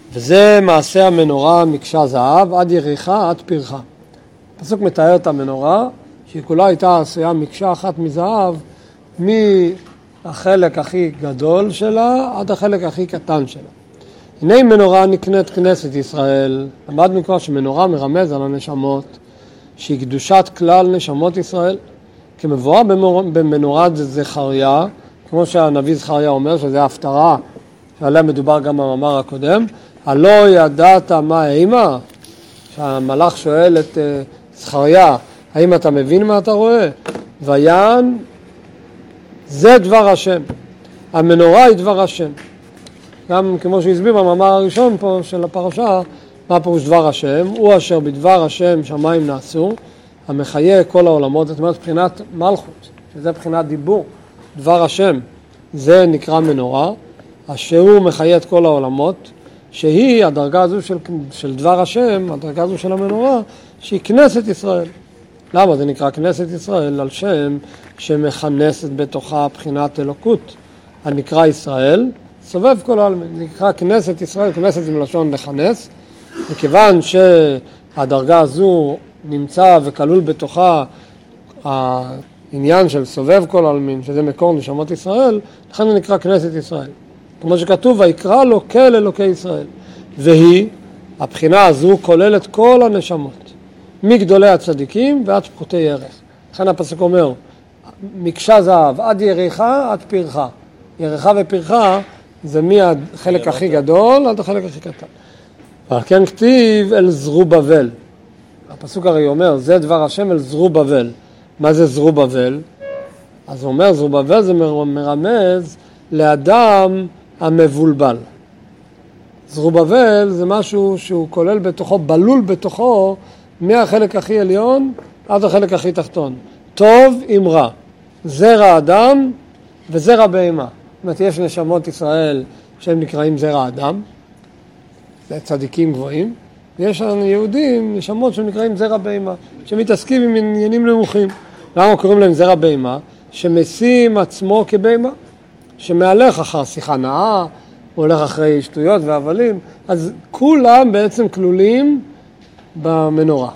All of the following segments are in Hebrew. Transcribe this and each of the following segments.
וזה מעשה המנורה מקשה זהב עד יריחה עד פרחה. הפסוק מתאר את המנורה שהיא כולה הייתה עשויה מקשה אחת מזהב מהחלק הכי גדול שלה עד החלק הכי קטן שלה. הנה מנורה נקנית כנסת ישראל. למדנו כבר שמנורה מרמז על הנשמות שהיא קדושת כלל נשמות ישראל. כמבואר במנורת זכריה, כמו שהנביא זכריה אומר שזה ההפטרה שעליה מדובר גם במאמר הקודם, הלא ידעת מה האימה? שהמלאך שואל את זכריה, האם אתה מבין מה אתה רואה? ויען, זה דבר השם. המנורה היא דבר השם. גם כמו שהסביר במאמר הראשון פה של הפרשה, מה פירוש דבר השם? הוא אשר בדבר השם שמיים נעשו, המחיה כל העולמות, זאת אומרת בחינת מלכות, שזה בחינת דיבור, דבר השם, זה נקרא מנורה, אשר הוא מחיה את כל העולמות, שהיא הדרגה הזו של דבר השם, הדרגה הזו של המנורה, שהיא כנסת ישראל. למה זה נקרא כנסת ישראל? על שם שמכנסת בתוכה בחינת אלוקות, הנקרא ישראל, סובב כל העלמין, נקרא כנסת ישראל, כנסת זה מלשון לכנס, וכיוון שהדרגה הזו נמצא וכלול בתוכה העניין של סובב כל העלמין, שזה מקור נשמות ישראל, לכן זה נקרא כנסת ישראל. כמו שכתוב, ויקרא לו כל אלוקי ישראל. והיא, הבחינה הזו כוללת כל הנשמות, מגדולי הצדיקים ועד פחותי ערך. לכן הפסוק אומר, מקשה זהב עד יריחה עד פרחה. יריחה ופרחה זה מהחלק הכי גדול עד החלק הכי קטן. אבל כן כתיב אל זרובבל. הפסוק הרי אומר, זה דבר השם אל זרובבל. מה זה זרובבל? אז הוא אומר, זרובבל זה מרמז לאדם המבולבל. זרובבל זה משהו שהוא כולל בתוכו, בלול בתוכו, מהחלק הכי עליון עד החלק הכי תחתון. טוב עם רע. זרע אדם וזרע בהמה. זאת אומרת, יש נשמות ישראל שהם נקראים זרע אדם, זה צדיקים גבוהים, ויש יהודים, נשמות שהם נקראים זרע בהמה, שמתעסקים עם עניינים נמוכים. למה קוראים להם זרע בהמה? שמשים עצמו כבהמה, שמהלך אחר שיחה נאה, הוא הולך אחרי שטויות והבלים, אז כולם בעצם כלולים במנורה.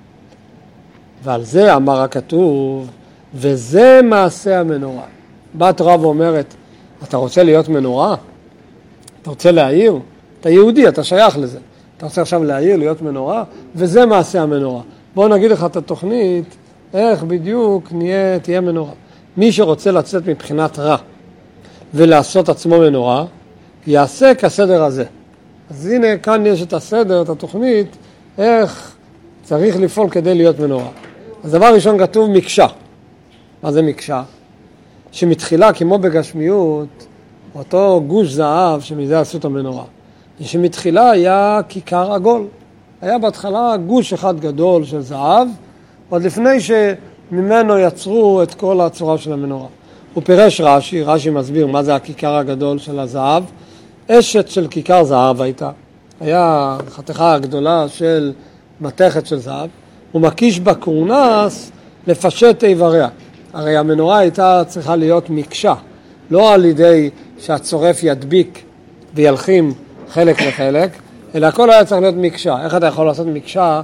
ועל זה אמר הכתוב, וזה מעשה המנורה. באה התורה ואומרת, אתה רוצה להיות מנורה? אתה רוצה להעיר? אתה יהודי, אתה שייך לזה. אתה רוצה עכשיו להעיר, להיות מנורה? וזה מעשה המנורה. בואו נגיד לך את התוכנית, איך בדיוק תהיה מנורה. מי שרוצה לצאת מבחינת רע ולעשות עצמו מנורה, יעשה כסדר הזה. אז הנה, כאן יש את הסדר, את התוכנית, איך צריך לפעול כדי להיות מנורה. אז דבר ראשון כתוב מקשה. מה זה מקשה? שמתחילה כמו בגשמיות, אותו גוש זהב שמזה עשו את המנורה. שמתחילה היה כיכר עגול. היה בהתחלה גוש אחד גדול של זהב, עוד לפני שממנו יצרו את כל הצורה של המנורה. הוא פירש רש"י מסביר מה זה הכיכר הגדול של הזהב. אשת של כיכר זהב הייתה. היה חתיכה גדולה של מתכת של זהב. הוא מקיש בקורנס לפשט איבריה. הרי המנורה הייתה צריכה להיות מקשה, לא על ידי שהצורף ידביק וילחים חלק לחלק, אלא הכל היה צריך להיות מקשה. איך אתה יכול לעשות מקשה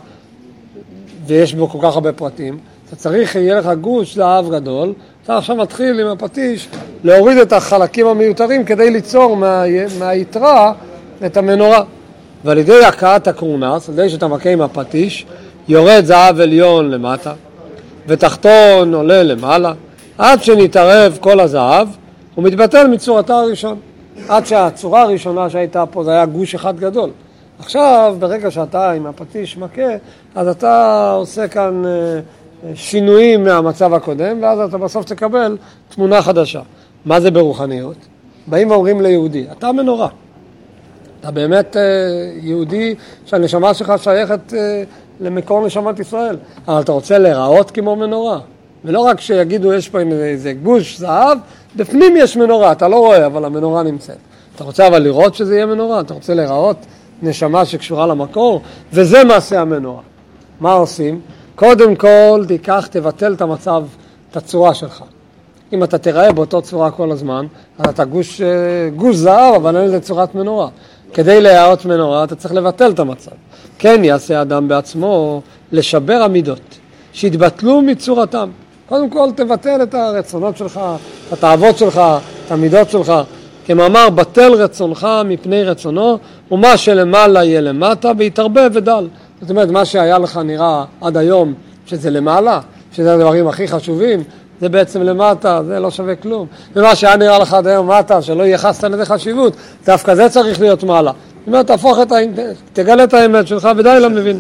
ויש בו כל כך הרבה פרטים? אתה צריך, יהיה לך גוש זהב גדול, אתה עכשיו מתחיל עם הפטיש להוריד את החלקים המיותרים כדי ליצור מהיתרה את המנורה. ועל ידי הקעת הקורנס, על ידי שאתה מכה עם הפטיש, יורד זהב עליון למטה, ותחתון עולה למעלה, עד שנתערב כל הזהב, הוא מתבטל מצורתה הראשון. עד שהצורה הראשונה שהייתה פה זה היה גוש אחד גדול. עכשיו, ברגע שאתה עם הפטיש מכה, אז אתה עושה כאן שינויים מהמצב הקודם, ואז אתה בסוף תקבל תמונה חדשה. מה זה ברוחניות? באים ואומרים ליהודי, אתה מנורה. אתה באמת יהודי שהנשמה שלך שייכת למקור נשמת ישראל. אבל אתה רוצה להיראות כמו מנורה. ולא רק שיגידו יש פה איזה גוש זהב, בפנים יש מנורה, אתה לא רואה, אבל המנורה נמצאת. אתה רוצה אבל לראות שזה יהיה מנורה, אתה רוצה להיראות נשמה שקשורה למקור, וזה מעשה המנורה. מה עושים? קודם כל תבטל את המצב, את הצורה שלך. אם אתה תראה באותו צורה כל הזמן, אז אתה גוש זהב, אבל אין לזה צורת מנורה. כדי להיראות מנורה אתה צריך לבטל את המצב. כן יעשה אדם בעצמו לשבר המידות, שהתבטלו מצורתם. קודם כל תבטל את הרצונות שלך, את התאוות שלך, את המידות שלך. כמאמר, בטל רצונך מפני רצונו, ומה שלמעלה יהיה למטה, ויתרבה ודל. זאת אומרת, מה שהיה לך נראה עד היום, שזה למעלה, שזה הדברים הכי חשובים, זה בעצם למטה, זה לא שווה כלום. ומה שהיה נראה לך עד היום מטה, שלא ייחסת לזה חשיבות, דווקא זה צריך להיות מעלה. זאת אומרת, תגלה את האמת שלך, ודי לא מבין.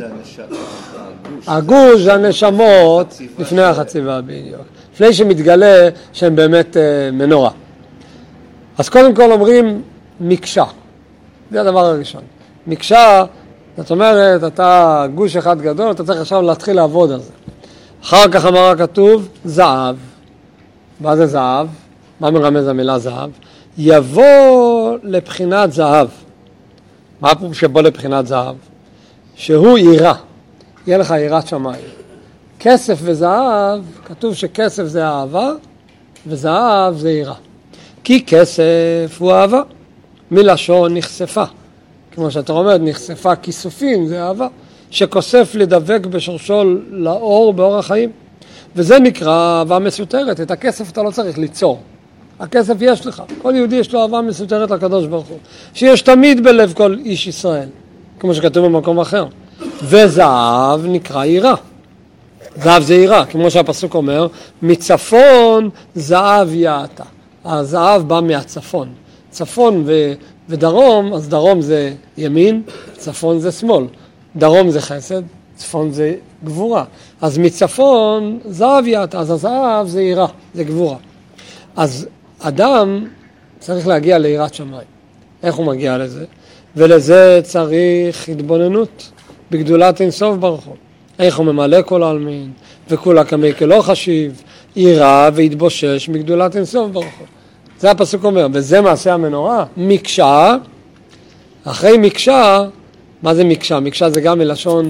הגוש זה הנשמות לפני החציבה בדיוק. לפני שמתגלה שהם באמת מנורה. אז קודם כל אומרים מקשה. זה הדבר הראשון. מקשה, זאת אומרת, אתה גוש אחד גדול, אתה צריך עכשיו להתחיל לעבוד על זה. אחר כך אמר הכתוב, זהב. מה זה זהב? מה מרמז המילה זהב? יבוא לבחינת זהב. מה הפירוש שבוא לבחינת זהב? שהוא יראה. יהיה לך יראת שמיים. כסף וזהב, כתוב שכסף זה אהבה, וזהב זה יראה. כי כסף הוא אהבה, מלשון נחשפה. כמו שאתה אומר, נחשפה כיסופים, זה אהבה, שכוסף לדבק בשורשו לאור באור החיים. וזה נקרא אהבה מסותרת. את הכסף אתה לא צריך ליצור. הכסף יש לך. כל יהודי יש לו אהבה מסותרת לקדוש ברוך הוא. שיש תמיד בלב כל איש ישראל, כמו שכתוב במקום אחר. וזהב נקרא יראה. זהב זה יראה, כמו שהפסוק אומר, מצפון זהב יעתה. הזהב בא מהצפון. צפון ודרום, אז דרום זה ימין, צפון זה שמאל. דרום זה חסד, צפון זה גבורה. אז מצפון זהב יעתה, אז הזהב זה יראה, זה גבורה. אז אדם צריך להגיע ליראת שמיים. איך הוא מגיע לזה? ולזה צריך התבוננות בגדולת אינסוף ברוך הוא. איך הוא ממלא כל העלמין, וכולה כמי כלא חשיב, יראה והתבושש מגדולת אינסוף ברוך הוא. זה הפסוק אומר, וזה מעשה המנורה. מקשה, אחרי מקשה, מה זה מקשה? מקשה זה גם מלשון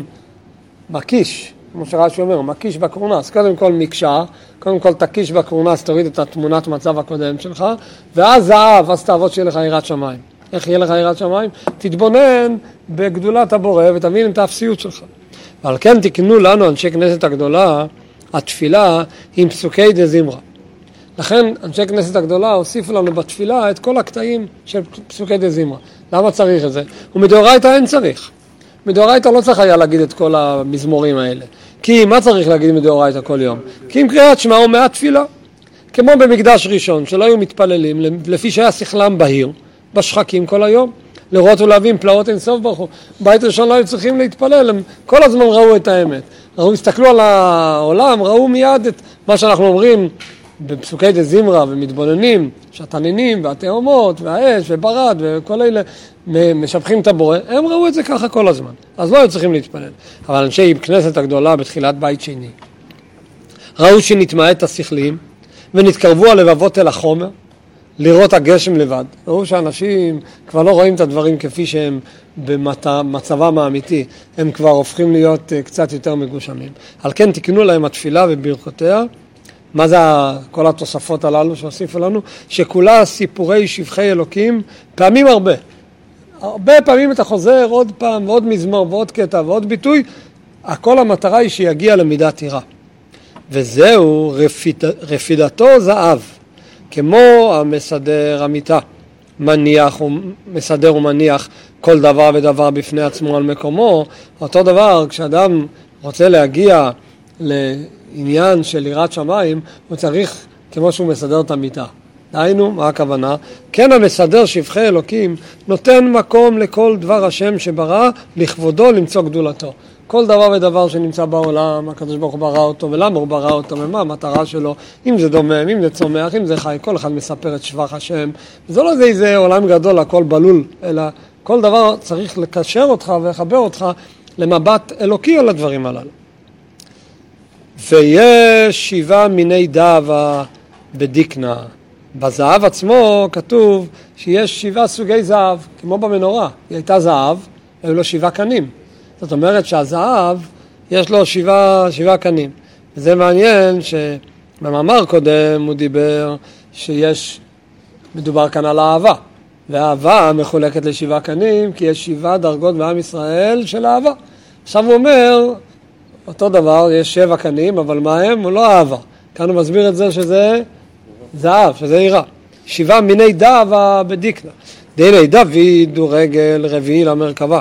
מקיש, כמו שרש"י אומר, מקיש בקורנס. קודם כל מקשה, קודם כל תקיש בקורנס, תוריד את התמונת מצב הקודם שלך, ואז זהב, אז תעבוד שיהיה לך יראת שמיים. איך יהיה לך יראת שמיים? תתבונן בגדולת הבורא ותבין את האפסיות שלך. ועל כן תקנו לנו, אנשי כנסת הגדולה, התפילה עם פסוקי דזמרה. לכן אנשי כנסת הגדולה הוסיפו לנו בתפילה את כל הקטעים של פסוקי דזמרה. למה צריך את זה? ומדאורייתא אין צריך. מדאורייתא לא צריך היה להגיד את כל המזמורים האלה. כי מה צריך להגיד מדאורייתא כל יום? כי עם קריאת שמע או מעט תפילה. כמו במקדש ראשון, שלא היו מתפללים, לפי שהיה שכלם בהיר, בשחקים כל היום, לראות ולהבין פלאות אינסוף ברוך הוא. בית ראשון לא היו צריכים להתפלל, הם כל הזמן ראו את האמת. הסתכלו על העולם, ראו מיד את מה שאנחנו אומרים בפסוקי דזמרה ומתבוננים, שהתנינים והתאומות והאש וברד וכל אלה משבחים את הבורא, הם ראו את זה ככה כל הזמן. אז לא היו צריכים להתפלל. אבל אנשי כנסת הגדולה בתחילת בית שני, ראו שנתמעט השכלים ונתקרבו הלבבות אל החומר, לראות הגשם לבד. ראו שאנשים כבר לא רואים את הדברים כפי שהם במצבם האמיתי. הם כבר הופכים להיות קצת יותר מגושמים. על כן תקנו להם התפילה וברכותיה. מה זה כל התוספות הללו שהוסיפו לנו? שכולה סיפורי שבחי אלוקים, פעמים הרבה. הרבה פעמים אתה חוזר עוד פעם ועוד מזמור ועוד קטע ועוד ביטוי. הכל המטרה היא שיגיע למידת יראה. וזהו רפידתו זהב. כמו המסדר המיטה, מניח ומסדר ומניח כל דבר ודבר בפני עצמו על מקומו, אותו דבר כשאדם רוצה להגיע לעניין של יראת שמיים, הוא צריך כמו שהוא מסדר את המיטה. דהיינו, מה הכוונה? כן המסדר שבחי אלוקים נותן מקום לכל דבר השם שברא לכבודו למצוא גדולתו. כל דבר ודבר שנמצא בעולם, הקדוש ברוך הוא ברא אותו, ולמה הוא ברא אותו, ומה המטרה שלו, אם זה דומם, אם זה צומח, אם זה חי, כל אחד מספר את שבח השם. זה לא איזה עולם גדול, הכל בלול, אלא כל דבר צריך לקשר אותך ולחבר אותך למבט אלוקי על הדברים הללו. ויש 7 מיני דאבה בדיקנה. בזהב עצמו כתוב שיש 7 סוגי זהב, כמו במנורה. היא הייתה זהב, היו לו 7 קנים. זאת אומרת שהזהב יש לו 7 קנים. וזה מעניין שבמאמר קודם הוא דיבר מדובר כאן על אהבה. והאהבה מחולקת לשבעה קנים, כי יש 7 דרגות בעם ישראל של אהבה. עכשיו הוא אומר, אותו דבר, יש 7 קנים, אבל מה הם? הוא לא אהבה. כאן הוא מסביר את זה שזה זהב, שזה יראה. 7 מיני דאבה בדיקנה. דיני דוד הוא רגל רביעי למרכבה.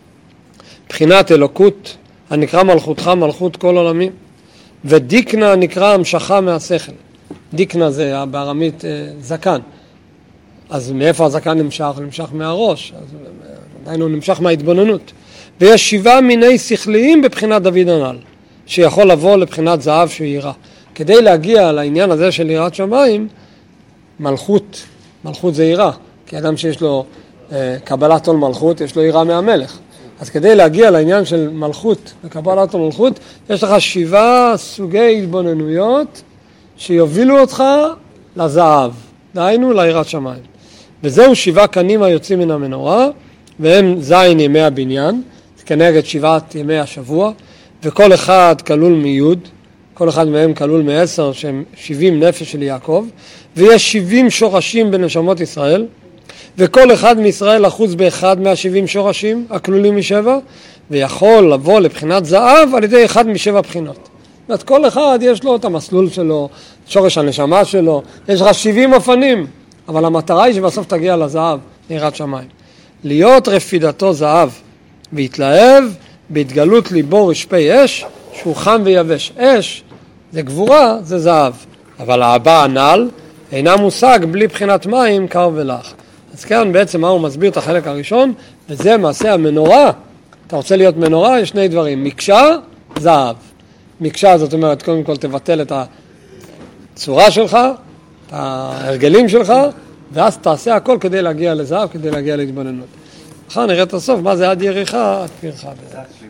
בחינת אלוקות, הנקרא מלכותך מלכות כל עולמים. ודיקנה נקרא המשכה מהשכל. דיקנה זה בארמית זקן. אז מאיפה הזקן נמשך? הוא נמשך מהראש. אז עדיין הוא נמשך מההתבוננות. ויש 7 מיני שכליים בבחינת דוד הנ"ל, שיכול לבוא לבחינת זהב שהוא יראה. כדי להגיע לעניין הזה של יראת שמיים, מלכות זה יראה. כי אדם שיש לו קבלת עול מלכות, יש לו יראה מהמלך. אז כדי להגיע לעניין של מלכות וקבלת עול מלכות, יש לך 7 סוגי התבוננויות שיובילו אותך לזהב, דהיינו ליראת שמיים. וזהו 7 קנים היוצאים מן המנורה, והם זין ימי הבניין, כנגד 7 ימי השבוע, וכל אחד כלול מיוד, כל אחד מהם כלול מ10 שהם 70 נפש של יעקב, ויש 70 שורשים בנשמות ישראל, וכל אחד מישראל אחוז באחד מה70 שורשים הכלולים מ7, ויכול לבוא לבחינת זהב על ידי אחד מ7 בחינות. זאת אומרת, כל אחד יש לו את המסלול שלו, שורש הנשמה שלו, יש לך 70 אופנים, אבל המטרה היא שבסוף תגיע לזהב, יראת שמיים. להיות רפידתו זהב, והתלהב בהתגלות ליבו רשפי אש, שהוא חם ויבש. אש זה גבורה, זה זהב. אבל האבא הנ"ל אינה מושג בלי בחינת מים, קר ולח. אז כאן בעצם מה הוא מסביר את החלק הראשון, וזה מעשה המנורה. אתה רוצה להיות מנורה, יש 2 דברים. מקשה, זהב. מקשה זאת אומרת, קודם כל תבטל את הצורה שלך, את ההרגלים שלך, ואז תעשה הכל כדי להגיע לזהב, כדי להגיע להתבוננות. אחר נראה את הסוף, מה זה עד יריחה, עד פרחה.